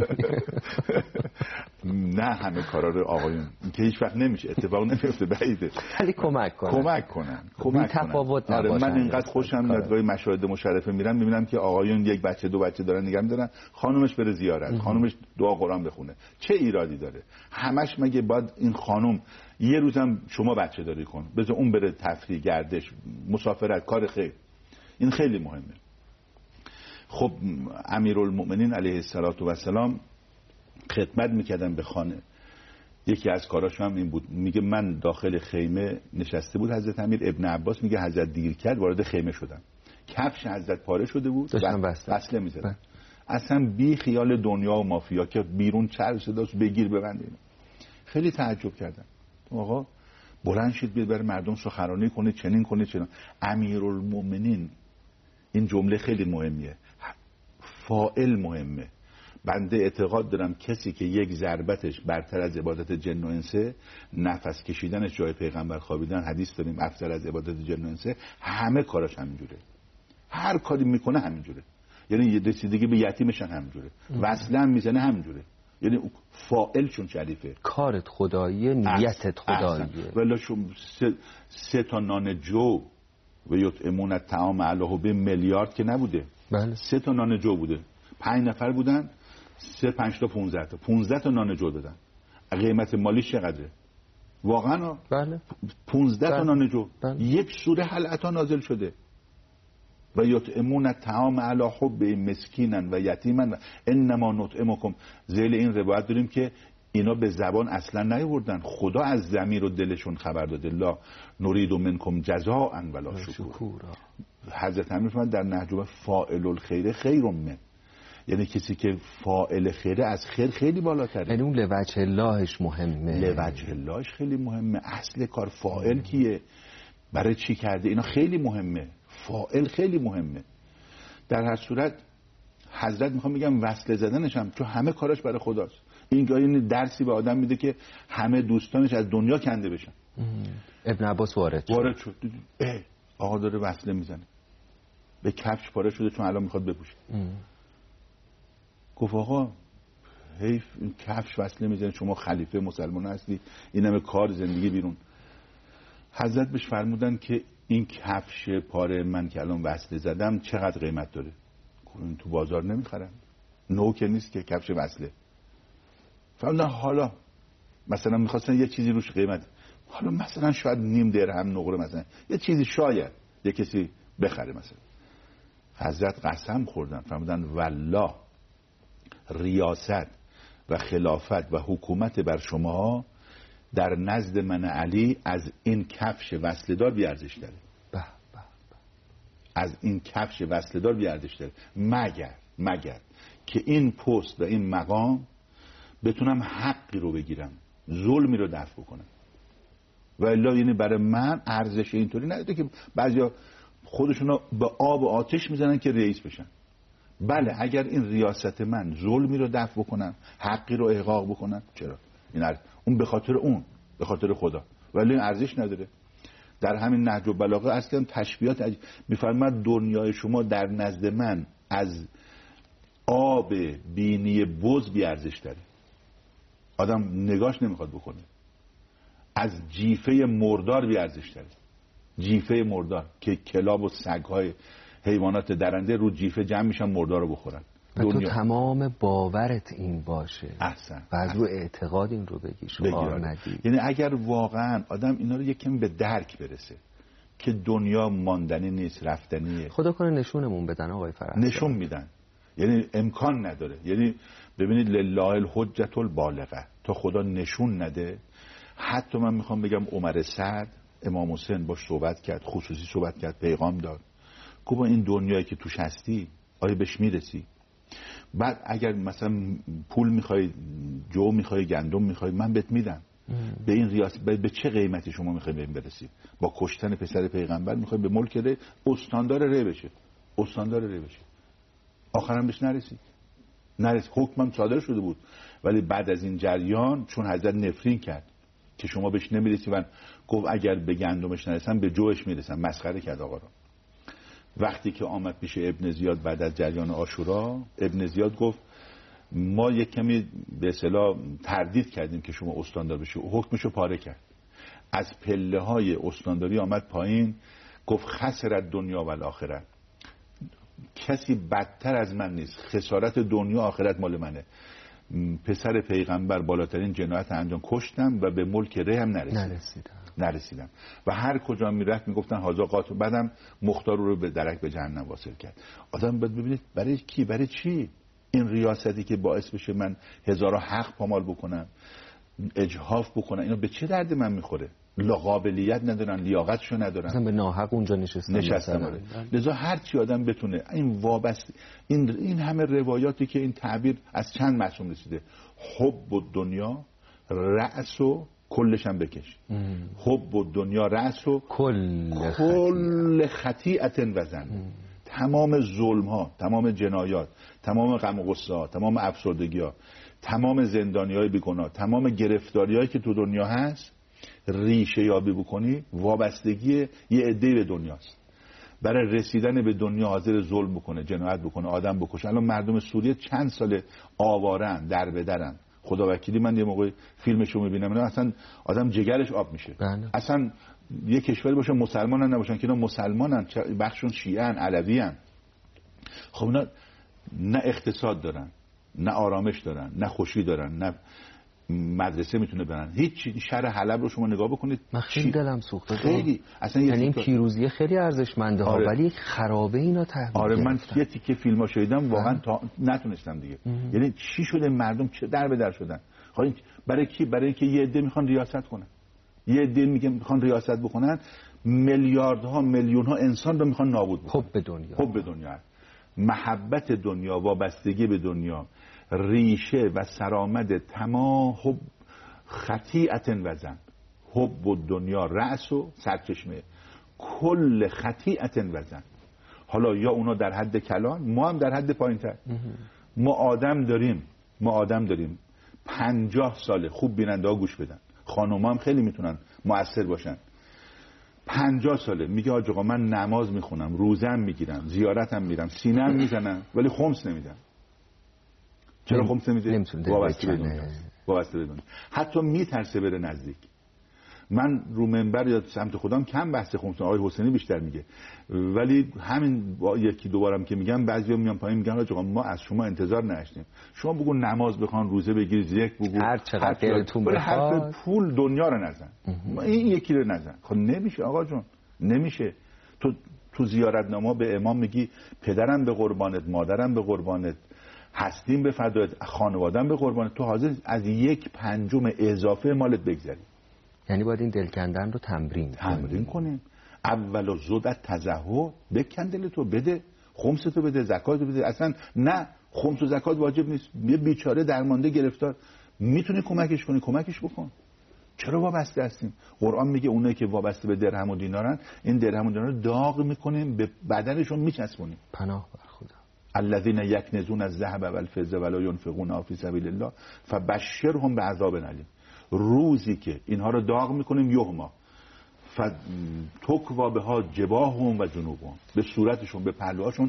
نه همه کارا رو آقایون، این که هیچ وقت نمیشه، اتفاق نمیفته، بعیده. ولی کمک کنن. کمک کنن. کمک کنن. تفاوت آره نباشن. من اینقدر خوشم میاد وقتی مشاهده مشرفه میرم میبینم که آقایون یک بچه دو بچه دارن نگه می‌دارن، خانومش بره زیارت، خانومش دعا قرآن بخونه. چه ایرادی داره؟ همش مگه باید این خانم یه روزم شما بچه داری کن، بذار اون بره تفریح، گردش، مسافرت، کار خیر. این خیلی مهمه. خب امیرالمومنین علیه السلام خدمت میکردن به خانه. یکی از کاراش هم این بود، میگه من داخل خیمه نشسته بود حضرت امیر، ابن عباس میگه حضرت دیر کرد وارد خیمه شدم، کفش حضرت پاره شده بود، وصله میزدن، اصلا بی خیال دنیا و مافیا که بیرون چرب صداست بگیر ببنده. خیلی تعجب کردن، آقا بلند شید بیاد برای مردم سخنرانی کنه، چنین کنه چنین. امیرالمومنین، این جمله خیلی مهمیه، فاعل مهمه. بنده اعتقاد دارم کسی که یک ضربتش برتر از عبادت جن و انسه، نفس کشیدنش جای پیغمبر خوابیدن، حدیث داریم افضل از عبادت جن و انسه، همه کاراش همینجوره، هر کاری میکنه همینجوره. یعنی یه رسیدگی به یتیمش همینجوره، وصله هم میزنه همینجوره. یعنی فاعل چون شریفه، کارت خداییه، نیتت خداییه. ولی شما سه, سه تا نان جو و یطعمون الطعام علی حبه میلیارد که نبوده. بله. سه تا نان جو بوده، پنج نفر بودن، سه پنج تا پونزده تا پونزده تا نان جو دادن. قیمت مالی چقدره واقعا؟ بله. پونزده بله. تا نان جو. بله. یک سوره هل اتی نازل شده. و یطعمون الطعام علی حبه مسکینا و یتیما و انما نطعمکم. ذیل این روایت داریم که اینا به زبان اصلا نیاوردن، خدا از ضمیر و دلشون خبر داده. لا نرید منکم جزاء ولا شکور. حضرت امیر فرمود در نهج فاعل الخیر خیر من، یعنی کسی که فاعل خیره از خیر خیلی بالاتره. یعنی اون لوجه اللهش مهمه. لوجه اللهش خیلی مهمه. اصل کار فاعل کیه، برای چی کرده، اینا خیلی مهمه. فاعل خیلی مهمه. در هر صورت حضرت میخوام بگم وصله زدنش هم، چون همه کاراش برای خداست. این این درسی به آدم میده که همه دوستانش از دنیا کنده بشن. ابن عباس وارد شد وارد شد اه آقا داره وصله میزنه، به کفش پاره شده چون الان میخواد بپوشه. گفت آقا حیف این کفش وصله میزنه، شما خلیفه مسلمان هستی، این همه کار زندگی بیرون. حضرت بهش فرمودن که این کفش پاره من که الان وصله زدم چقدر قیمت داره؟ این تو بازار نمیخرم، نو که نیست که کفش وصله. فرمودن حالا مثلا میخواستن یه چیزی روش قیمت، حالا مثلا شاید نیم درهم نقره، مثلا یه چیزی شاید یه کسی بخره. مثلا حضرت قسم خوردن فرمودن والله ریاست و خلافت و حکومت بر شما در نزد من علی از این کفش وصله‌دار بیارزش داره. از این کفش وصله‌دار بیارزش داره، مگر مگر که این پست و این مقام بتونم حقی رو بگیرم، ظلمی رو دفع بکنم. و الا یعنی برای من ارزش اینطوری نداره که بعضیا خودشون به آب و آتش میزنن که رئیس بشن. بله اگر این ریاست من ظلمی رو دفع بکنم، حقی رو احقاق بکنم، چرا؟ این ارز... اون به خاطر اون، به خاطر خدا، ولی این ارزش نداره. در همین نهج البلاغه اصلا تشبیهات عجیب میفرماد دنیای شما در نزد من از آب بینی بز بی ارزش داره، آدم نگاش نمیخواد بکنه. از جیفه مردار بی ارزش داره، جیفه مردار که کلاب و سگ‌های حیوانات درنده رو جیفه جمع میشن مردار رو بخورن. و تو تمام باورت این باشه، احسن، و از رو اعتقاد این رو بگی شعار ندی. یعنی اگر واقعا آدم اینا رو یکم به درک برسه که دنیا ماندنی نیست، رفتنیه. خدا کنه نشونمون بدن آقای فرج. نشون میدن، یعنی امکان نداره. یعنی ببینید لله الحجة البالغه، تا خدا نشون نده. حتی من میخوام بگم عمر سعد امام حسین باش صحبت کرد، خصوصی صحبت کرد، پیغام داد، گفت این دنیایی که توش هستی آیا بهش میرسی؟ بعد اگر مثلا پول میخوای، جو میخوای، گندم میخوای، من بهت میدم. به این ریاست به چه قیمتی شما میخوای به این برسی؟ با کشتن پسر پیغمبر میخوای به ملک ره، استاندار ره بشه، استاندار ره بشه، آخرام بهش نرسی. نرسی، حکمم صادر شده بود، ولی بعد از این جریان چون حضرت نفرین کرد که شما بهش نمیرسی، و گفت اگر به گندمش نرسم به جوش میرسم. مسخره کرد آقا رو. وقتی که آمد پیش ابن زیاد بعد از جریان عاشورا، ابن زیاد گفت ما یک کمی به اصطلاح تردید کردیم که شما استاندار بشی، حکمشو پاره کرد. از پله های استانداری آمد پایین، گفت خسرت دنیا و الاخره، کسی بدتر از من نیست، خسارت دنیا آخرت مال منه. پسر پیغمبر بالاترین جنایت انجام، کشتم و به ملک ره هم نرسیدم. نرسیدم نرسیدم و هر کجا میرفت میگفتن هازا قاتل. بعدم مختار رو به درک به جهنم واصل کرد. آدم باید ببینید برای کی، برای چی این ریاستی که باعث بشه من هزارا حق پامال بکنم، اجحاف بکنم، اینا به چه درد من میخوره؟ قابلیت ندارن، لیاقتشو ندارن، مثلا به ناحق اونجا نشستن نشستن. لذا هر چی آدم بتونه این وابسته، این این همه روایاتی که این تعبیر از چند معصوم رسیده، حب و دنیا رأس و کلش هم بکش. حب و دنیا رأس و کل کل خطیئت و ذنب. تمام ظلم ها، تمام جنایات، تمام غم و غصه ها، تمام افسردگی ها، تمام زندانی های بیگناه، تمام گرفتاری هایی که تو دنیا هست، ریشه یابی بکنی وابستگی یه عده به دنیاست. برای رسیدن به دنیا حاضر ظلم بکنه، جنایت بکنه، آدم بکشه. الان مردم سوریه چند سال آوارن، در بدرن. خدا وکیلی من یه موقع فیلمشو میبینم اینا اصلا آدم جگرش آب میشه. بله. اصلا یه کشوری باشه مسلمانن نباشن که اینا مسلمانن، بخشون شیعه ان، علوی ان. خب اینا نه اقتصاد دارن، نه آرامش دارن، نه خوشی دارن، نه مدرسه میتونه برن. هیچ. شهر حلب رو شما نگاه بکنید، من خیلی دلم سوخته خیلی اصلا. یعنی این پیروزی خیلی ارزشمنده ها، آره. ولی یک خرابه اینا تحویل آره من گرفتن. یه تیکه فیلم‌ها شدیدم واقعا تا نتونستم دیگه. یعنی چی شده مردم چه در به در شدن؟ خب برای کی؟ برای اینکه یه عده میخوان ریاست کنن، یه عده میگن میخوان ریاست بکنن، میلیاردها میلیون‌ها انسان رو میخوان نابود بکنن. حب به دنیا، حب به دنیا. محبت دنیا، وابستگی به دنیا، ریشه و سرآمد تمام حب خطیئت و ذنب. حب و دنیا رأس و سرچشمه کل خطیئت و ذنب. حالا یا اونا در حد کلان، ما هم در حد پایین تر. ما آدم داریم ما آدم داریم پنجاه ساله، خوب بیننده ها گوش بدن، خانوما هم خیلی میتونن مؤثر باشن. پنجاه ساله میگه آج آقا من نماز میخونم، روزم میگیرم، زیارتم میرم، سینم میزنم، ولی خمس نمیدم. چرا خمس نمیده؟ وابسته به دنیاست. وابسته به دنیا. حتی میترسه بره نزدیک. من رو منبر یا سمت خودم کم بحث خمس، آقای حسینی بیشتر میگه، ولی همین یکی دوبارم که میگم بعضیا میان پایین میگن آقا ما از شما انتظار نداشتیم، شما بگو نماز بخوان، روزه بگیرید، یک بگو، هر چقدر دلتون بخواد، حرف پول دنیا رو نزن، این یکی رو نزن. خب نمیشه آقا جون، نمیشه. تو تو زیارتنامه به امام میگی پدرم به قربانت، مادرم به قربانت، هستیم به فدایت، خانواده‌ام به قربانت، تو حاضر از یک پنجم اضافه مالت بگذری. یعنی باید این دل کندن رو تمرین تمرین کنیم. اول و زودت تزهر، بکن دل تو، بده خمس تو، بده زکات تو، بده. اصلا نه خمس و زکات واجب نیست. یه بیچاره درمانده گرفتار، میتونی کمکش کنی، کمکش بکن. چرا وابسته هستیم؟ قرآن میگه اونایی که وابسته به درهم و دینارن، این درهم و دینار رو داغ میکنیم، به بدنشون میچسبونیم. پناه بر خدا. الذين يكنزون الذهب والفضة ولا ينفقونها في سبيل الله فبشرهم بعذاب أليم. روزی که اینها رو داغ میکنیم، یهما فتکوا بها جباههم و جنوبهم، به صورتشون، به پهلوهاشون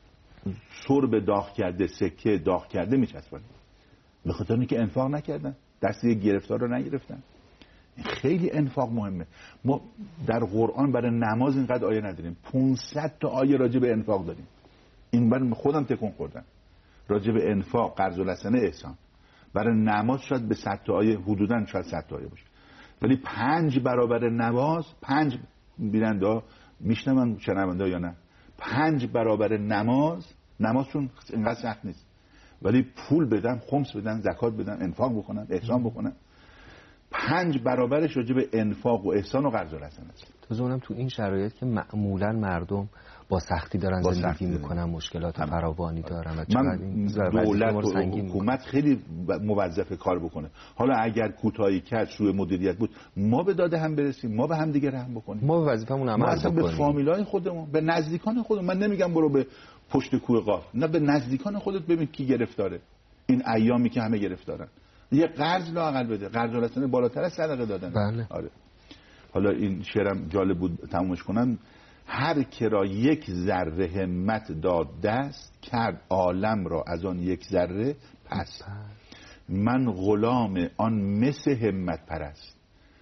سرب داغ کرده، سکه داغ کرده میچسبونیم، به خاطر اینکه انفاق نکردن، دست یک گرفتار رو نگرفتن. خیلی انفاق مهمه. ما در قرآن برای نماز اینقدر آیه نداریم، پانصد تا آیه راجع به انفاق داریم. این بر خودم تکون خوردم راجع به انفاق، قرض الحسنه، احسان. برای نماز شاید به صد تا آیه، حدوداً شاید صد تا آیه باشه، ولی پنج برابر نماز، پنج بیننده میشنون شنونده یا نه، پنج برابر نماز، نمازشون اینقدر سخت نیست، ولی پول بدن، خمس بدن، زکات بدن، انفاق بکنن، احسان بکنن، پنج برابرش راجع به انفاق و احسان و قرض الحسنه است. تو تو این شرایط که معمولا مردم با سختی دارن با زندگی میکنن، مشکلات فراوانی دارن و چقدر این دولت و حکومت خیلی موظف کار بکنه. حالا اگر کوتاهی کرد، سوء مدیریت بود، ما به داده هم برسیم، ما به هم دیگه رحم بکنیم، ما به وظیفمون عمل بکنیم، به فامیلای خودمون، به نزدیکان خودمون. من نمیگم برو به پشت کوه قاف، نه، به نزدیکان خودت ببین کی گرفتاره. این ایامی که همه گرفتارن، یه قرض لااقل بده، قرض الحسنه بالاتر از صدقه دادن. بله. آره. حالا این شعرم جالب بود تمومش کنم. هر که را یک ذره همت داد دست، کرد عالم را از آن یک ذره پس. من غلام آن مس همت پرست،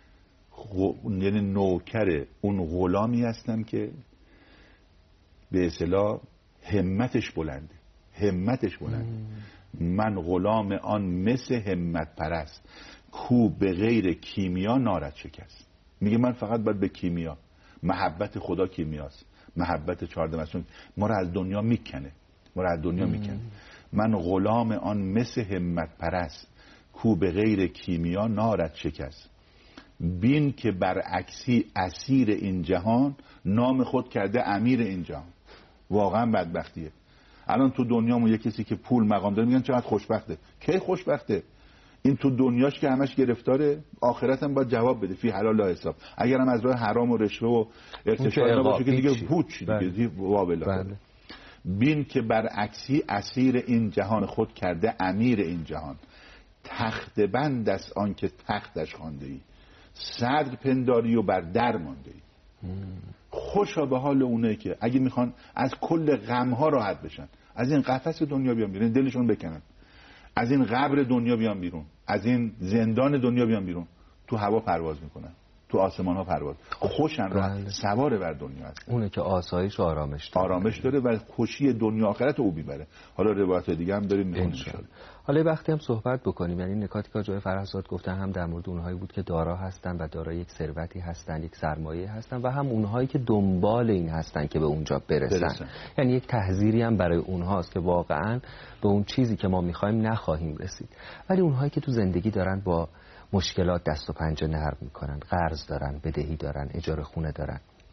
یعنی نوکر اون غلامی هستم که به اصطلاح همتش بلنده، همتش بلنده. من غلام آن مس همت پرست، کو به غیر کیمیا نارد شکست. میگه من فقط باید به کیمیا، محبت خدا کیمیاست، محبت چهارده مسون ما رو از دنیا میکنه، ما رو از دنیا میکنه. من غلام آن مس همت پرست، کو به غیر کیمیا نارد شکست. بین که برعکسی اسیر این جهان، نام خود کرده امیر این جهان. واقعا بدبختیه. الان تو دنیامون یه کسی که پول مقام داره میگن چقدر خوشبخته. کی خوشبخته؟ این تو دنیاش که همش گرفتاره، آخرت هم باید جواب بده، فی حلال لا حساب. اگر هم از راه حرام و رشوه و ارتشاد نباشه که دیگه هوچ دیگه وابلا. بین که برعکسی اسیر این جهان، خود کرده امیر این جهان. تخت بند است آن که تختش خوانده ای، صدر پنداری و بر در مانده ای. خوشا به حال اونه که اگه میخوان از کل غم ها راحت بشن، از این قفس دنیا بیان بیرون، دلشون بکنن، از این قبر دنیا بیان بیرون، از این زندان دنیا بیان بیرون، تو هوا پرواز میکنن، تو آسمان ها پرواز، خوشن، را سوار بر دنیا هست. اونه که آسایش و آرامش داره، آرامش داره و خوشی دنیا آخرت او میبره. حالا روایت دیگه هم داریم میخونیم ان شاء الله. حالا وقتی هم صحبت بکنیم، یعنی نکاتی که جای فرحزاد گفتن هم در مورد اونهایی بود که دارا هستن و دارای یک ثروتی هستن، یک سرمایه هستن، و هم اونهایی که دنبال این هستن که به اونجا برسن, برسن. یعنی یک تحذیری هم برای اونهاست که واقعا به اون چیزی که ما میخوایم نخواهیم رسید. ولی اونهایی که تو زندگی دارن با مشکلات دست و پنجه نرم میکنن، قرض دارن، بدهی دارن، اجاره خونه دارن،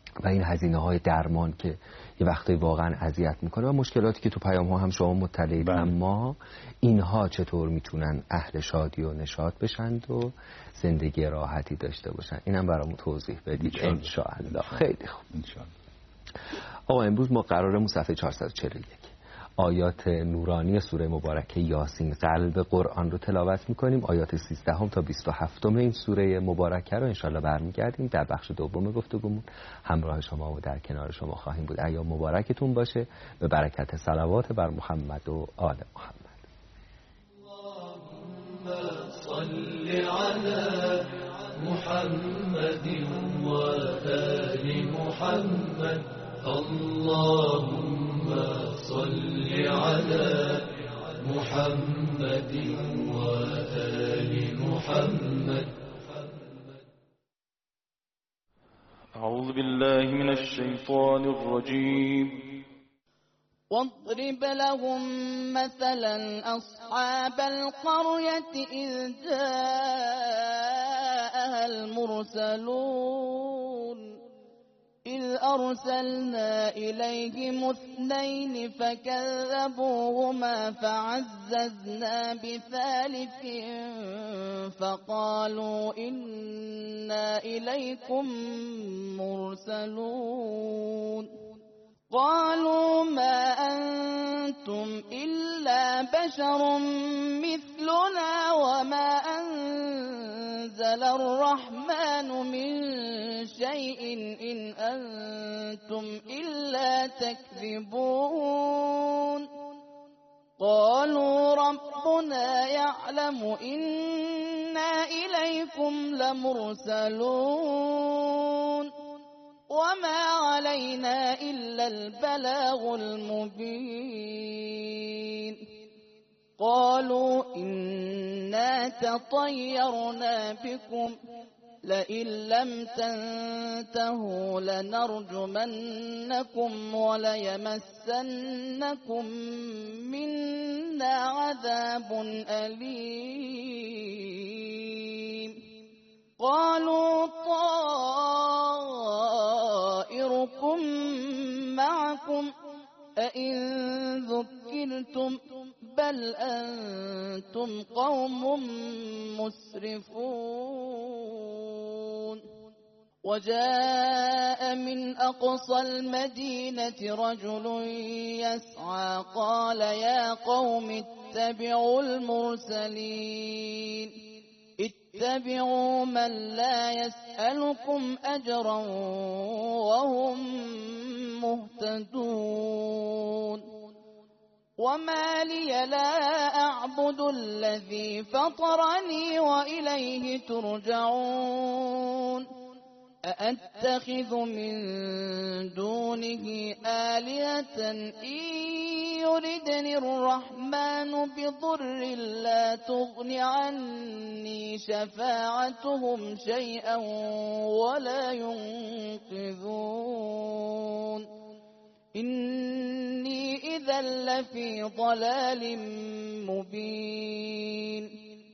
و این هزینه های درمان که یه وقتی واقعا اذیت میکنه و مشکلاتی که تو پیام ها هم شما مطلعید، اما اینها چطور میتونن اهل شادی و نشاط بشند و زندگی راحتی داشته باشن، اینم برامون توضیح بدید ان شاء الله. خیلی خوب. آقا امروز ما قرارمون صفحه چهارصد و چهل و یک آیات نورانی سوره مبارکه یاسین قلب قرآن رو تلاوت میکنیم. آیات سیزده تا بیست و هفت این سوره مبارکه رو انشالله برمیگردیم در بخش دوم گفتگومون همراه شما و در کنار شما خواهیم بود. ایام مبارکتون باشه به برکت صلوات بر محمد و آل محمد. اللهم صل علی محمد و آل محمد. اللهم صل على محمد وآل محمد. أعوذ بالله من الشيطان الرجيم. واضرب لهم مثلا أصحاب القرية إذ جاءها المرسلون إذ أرسلنا إليهم اثنين فكذبوهما فعززنا بثالث فقالوا إنا إليكم مرسلون قالوا ما أنتم إلا بشر مثلنا وما أنزل الرحمن من شيء إن أنتم إلا تكذبون قالوا ربنا يعلم إنا إليكم لمرسلون وما علينا إلا البلاغ المبين قالوا إنا تطيرنا بكم لئن لم تنتهوا لنرجمنكم وليمسنكم منا عذاب أليم قالوا طائركم معكم أئن ذكرتم بل أنتم قوم مسرفون وجاء من أقصى المدينة رجل يسعى قال يا قوم اتبعوا المرسلين اتبعوا من لا يسألكم أجرا وهم مهتدون وما لي لا أعبد الذي فطرني وإليه ترجعون أأتخذ من دونه آلهة إن يردني الرحمن بضر لا تغن عني شفاعتهم شيئا ولا ينقذون إني إذا لفي ضلال مبين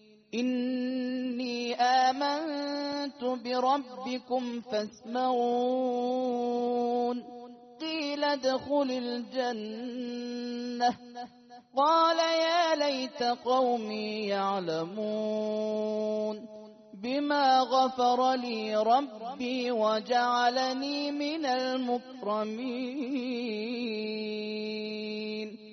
إني آمنت بربكم فاسمعون قيل ادخل الجنة قال يا ليت قومي يعلمون بما غفر لي ربي وجعلني من المكرمين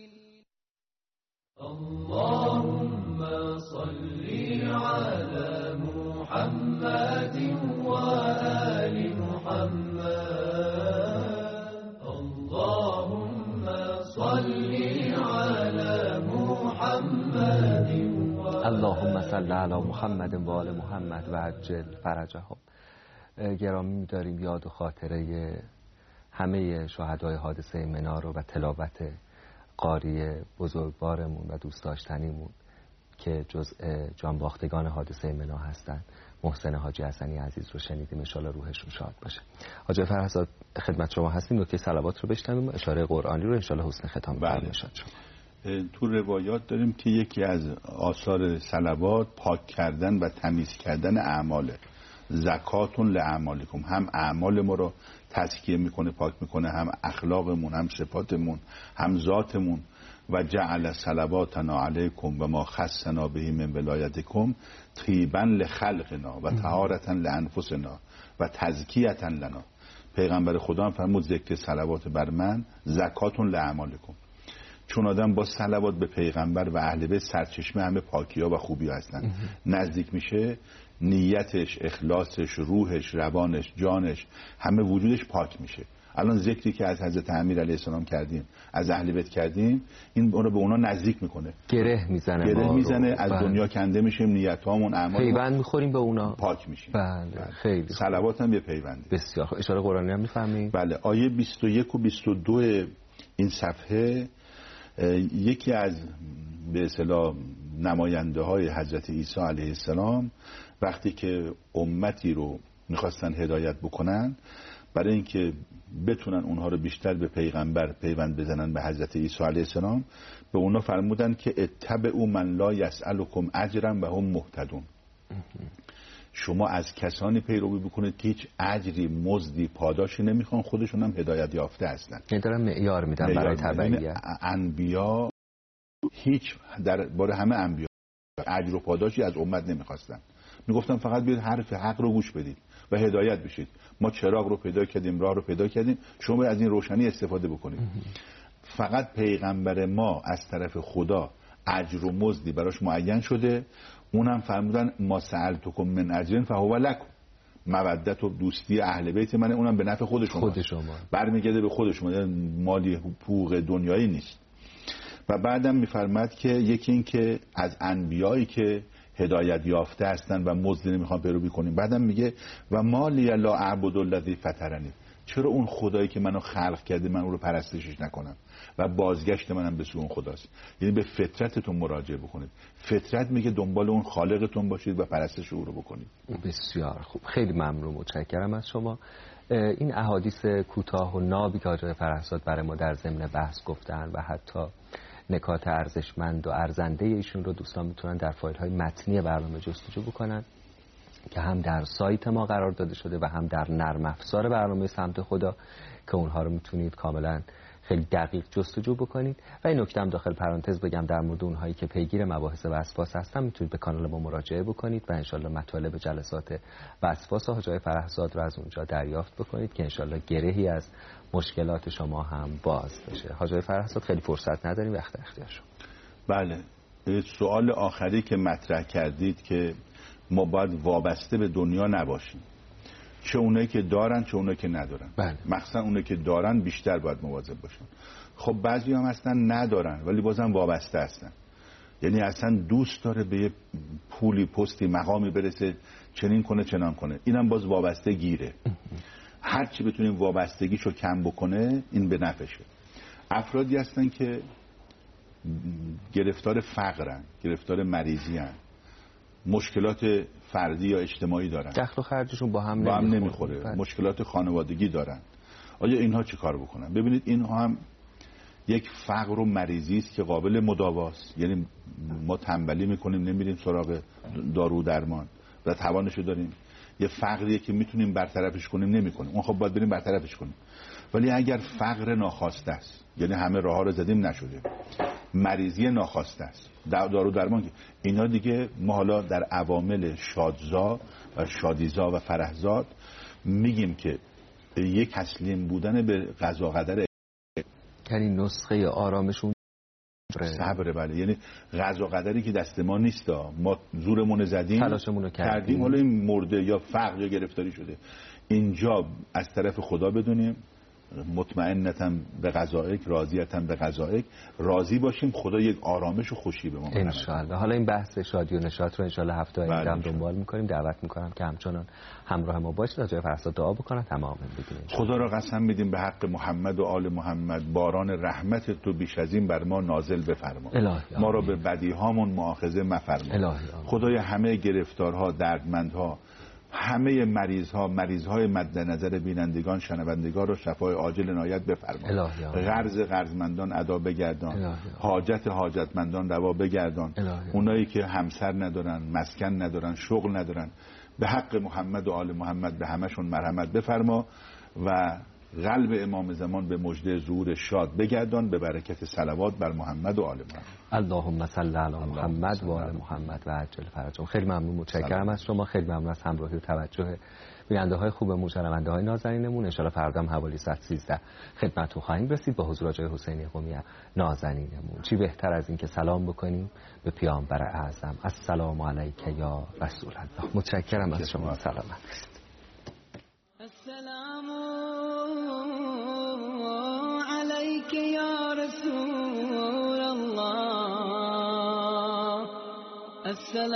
اللهم صل على محمد وآل محمد. اللهم صل على محمد اللهم صل علی محمد و آل محمد و عجل فرجهم. گرامی می‌داریم یاد و خاطره همه شهدای حادثه منا رو و تلاوت قاری بزرگوارمون و دوست داشتنیمون که جزء جانباختگان حادثه منا هستند، محسن حاجی حسنی عزیز رو شنیدیم، ان شاءالله روحشون شاد باشه. حاج فرهزاد خدمت شما هستیم، نکته صلوات رو بشنویم، اشاره قرآنی رو ان شاءالله حسن ختام بفرمایید. تو روایات داریم که یکی از آثار صلوات پاک کردن و تمیز کردن اعماله. زکاتون لاعمالکم، هم اعمال ما رو تزکیه میکنه، پاک میکنه، هم اخلاقمون، هم صفاتمون، هم ذاتمون. و جعل صلواتنا علیکم و ما خصنا به من ولایتکم طیبا لخلقنا و طهارتا لانفسنا و تزکیه لنا. پیغمبر خدا هم فرمود ذکر صلوات بر من زکاتون لاعمالکم. چون آدم با صلوات به پیغمبر و اهل بیت سرچشمه همه پاکی‌ها و خوبی‌ها هستن، نزدیک میشه، نیتش، اخلاصش، روحش، روانش، جانش، همه وجودش پاک میشه. الان ذکری که از حضرت امیر علیه السلام کردیم، از اهل بیت کردیم، این اون رو به اونا نزدیک میکنه، گره میزنه، گره میزنه، از بله. دنیا کنده میشیم، نیتامون، اعمالمون پیوند میخوریم به اونا، پاک میشیم. بله, بله. خیلی صلوات هم یه پیونده. بسیار خوب. اشاره قرآنی هم میفهمید؟ بله. آیه بیست و یک و بیست و دو این صفحه یکی از به اصطلاح نماینده های حضرت عیسی علیه السلام وقتی که امتی رو میخواستن هدایت بکنن، برای اینکه بتونن اونها رو بیشتر به پیغمبر پیوند بزنن، به حضرت عیسی علیه السلام، به اونا فرمودن که اتبعوا من لا یسألکم اجرا و هم مهتدون. شما از کسانی پیروی بکنید که هیچ اجری، مزدی، پاداشی نمیخوان، خودشون هم هدایت یافته هستن. یعنی دارن معیار میدن برای تبعیت. انبیا هیچ در باره همه انبیا اجر و پاداشی از امت نمیخواستن، میگفتن فقط بیاید حرف حق رو گوش بدید و هدایت بشید. ما چراغ رو پیدا کردیم، راه رو پیدا کردیم، شما از این روشنی استفاده بکنید. فقط پیغمبر ما از طرف خدا اجر و مزدی براش معین شده، اونم فرمودن ما سألتکم من اجر فهو لکم. مودت و دوستی اهل بیت منه، اونم به نفع خود شما، خود شما برمیگرده به خود شما، مالی حقوق دنیایی نیست. و بعدم میفرماد که یکی این که از انبیایی که هدایت یافته هستن و مزدی نمیخوان پیروی کنیم. بعدم میگه و ما لی لا اعبد الذی فطرنی، چرا اون خدایی که منو خلق کرده من اون رو پرستشش نکنم و بازگشت منم به سوی اون خداست. یعنی به فطرتتون مراجعه بکنید. فطرت میگه دنبال اون خالقتون باشید و پرستش او رو بکنید. بسیار خوب، خیلی ممنون، متشکرم از شما. این احادیث کوتاه و نابی که حاج فرهزاد برای ما در ضمن بحث گفتن و حتی نکات ارزشمند و ارزنده ایشون رو دوستان میتونن در فایل های متنی برنامه جستجو بکنن که هم در سایت ما قرار داده شده و هم در نرم افزار برنامه سمت خدا که اونها رو میتونید کاملا خیلی دقیق جستجو بکنید. و این نکته هم داخل پرانتز بگم در مورد اونهایی که پیگیر مباحث وسواس هستن میتونید به کانال ما مراجعه بکنید و انشالله مطالب جلسات وسواس حاج فرهزاد رو از اونجا دریافت بکنید که انشالله گرهی از مشکلات شما هم باز بشه. حاج فرهزاد خیلی فرصت نداریم، وقت اختیار شما. بله. سوال آخری که مطرح کردید که ما باید وابسته به دنیا نباشیم، چه اونایی که دارن چه اونایی که ندارن. بله. مخصوصا اونایی که دارن بیشتر باید مواظب باشن. خب بعضی هم هستن ندارن ولی بازم وابسته هستن، یعنی اصلا دوست داره به یه پولی، پستی، مقامی برسه، چنین کنه چنان کنه، اینم باز وابسته گیره. هر چی بتونیم وابستگیشو کم بکنه این به نفعشه. افرادی هستن که گرفتار فقرن، گرفتار مریضی هن، مشکلات فردی یا اجتماعی دارن، دخل و خرجشون با هم با هم نمیخوره، نمیخوره، مشکلات خانوادگی دارن. آیا اینها چی کار بکنن؟ ببینید اینها هم یک فقر و مریضی است که قابل مداواست. یعنی ما تنبلی میکنیم، نمیریم سراغ دارو درمان و توانشو داریم. یه فقریه که میتونیم برطرفش کنیم، نمیکنیم. اون خب باید بریم برطرفش کنیم. ولی اگر فقر ناخواسته است، یعنی همه راه ها رو زدیم نشده، مریضی ناخواسته است، دارو درمان، اینا دیگه ما حالا در عوامل شادزا و شادیزا و فرحزاد میگیم که یک تسلیم بودن به قضا قدر، یعنی نسخه آرامشون صبره. بله، یعنی قضا قدری که دست ما نیست، ما زورمون زدیم، تلاشمون رو کردیم. کردیم، حالا این مرده یا فقر یا گرفتاری شده. اینجا از طرف خدا بدونیم مطمئنتم به قضایک، راضیتم به قضایک، راضی باشیم، خدا یک آرامش و خوشی به ما بده انشالله. حالا این بحث شادی و نشاط رو انشالله هفته آینده هم دنبال میکنیم. دعوت میکنم که همچنان همراه ما باشید، از جای فرهزاد دعا بکنن، تمام بگیم. خدا را قسم میدیم به حق محمد و آل محمد، باران رحمت تو بیش از این بر ما نازل بفرما. الهی ما را به بدیهامون مؤاخذه مفرما. الهی خدای همه گرفتارها، دردمندها، همه مریض ها، مریض های مد نظر بینندگان، شنوندگان رو شفای عاجل عنایت بفرما. قرض قرضمندان ادا بگردان، حاجت حاجتمندان روا بگردان. اونایی که همسر ندارن، مسکن ندارن، شغل ندارن، به حق محمد و آل محمد به همشون مرحمت بفرما. و قلب امام زمان به مژده ظهور شاد بگردان به برکت صلوات بر محمد و آل محمد. اللهم صل علی محمد و آل محمد و عجل فرجهم. خیلی ممنون، متشکرم از شما، خیلی ممنون از همراهی و توجه بیننده های خوبمون، شنونده های نازنینمون. ان شاء الله فردا هم حوالی ساعت سیزده خدمتتون خواهیم رسید با حضور آقای حسینی قمی نازنینمون. چی بهتر از این که سلام بکنیم به پیامبر اعظم. السلام علیک یا رسول الله. متشکرم از شما، سلامت باشید. السلام علیک یا رسول الله. السلام